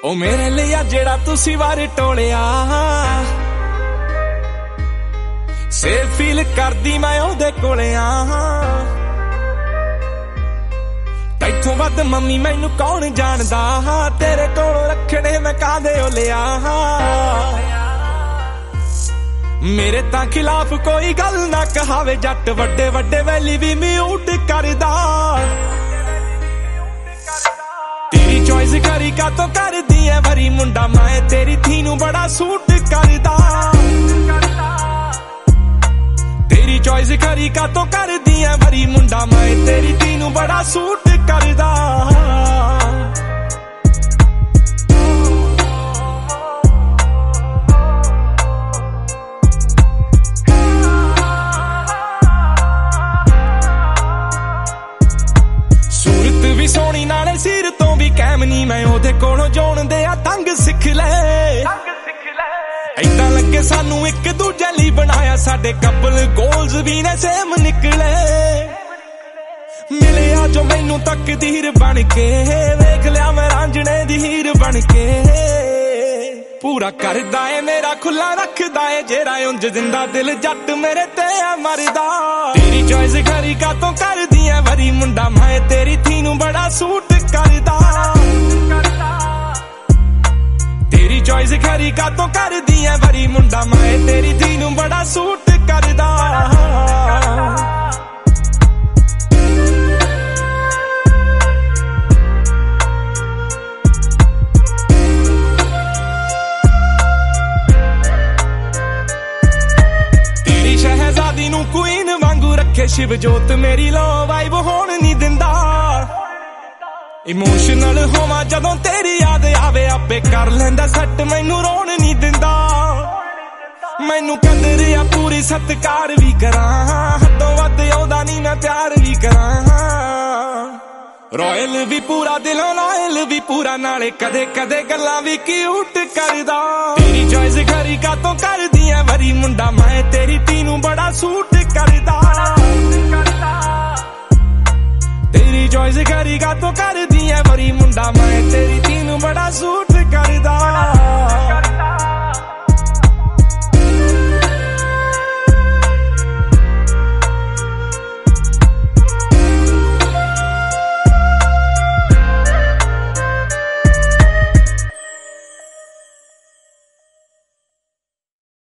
ओ मेरे लिया जेड़ा तुसी वार टोलिया सेफ फील करदी मैं ओदे कोले तैथों वध मम्मी मैनू कौन जानदा तेरे कोलों रखने मैं कादे ओ लिया मेरे तां खिलाफ कोई गल ना कहावे जट वड्डे वड्डे वैली भी म्यूट करदा तेरी चॉइस करी का तो कर दी है वरी मुंडा मैं तेरी थी नू बड़ा सूट करदा तेरी चॉइस करी का तो कर दी है वरी मुंडा मैं तेरी थी नू बड़ा सूट करदा सूरत भी सोनी नाले सिर तो भी कैम नी मैं ओदे कोलों जोन दे आ तंग सिख ले ऐदां लगे सानू एक दूजे लई बनाया साडे कपल गोल्स भी ने सेम निकले मिले आ जो मैनू तकदीर बन के वेख लिया मैं रांझणे दी हीर बन के पूरा करदा है मेरा खुला रखदा है जेड़ा उंज जिंदा दिल जट मेरे ते आ मरदा तेरी चॉइस खरी का तो कर दी है वरी मुंडा मैं तेरी थी नू बड़ा सूट करदा तेरी चॉइस खरी का तो कर दी है वरी मुंडा मैं तेरी थी नू बड़ा सूट करदा तेरी शहजादी नू क्वीन वांगू रखे शिव जोत मेरी लो वाइब होण नहीं दिंदा इमोशनल होवा जदों तेरी याद आवे आपे कर लेंदा सट मैनू रोण नहीं दिंदा मैनू कदर आ पूरी सत्कार भी करां हदों वध ओदा नहीं मैं प्यार भी करां रॉयल भी पूरा दिलों लॉयल भी पूरा नाले कदे कदे गल्लां भी क्यूट करदा तेरी चॉइस खरी का तो कर दी है वरी मुंडा मैं तेरी धी नू बड़ा सूट करदा तेरी चॉइस खरी का तो कर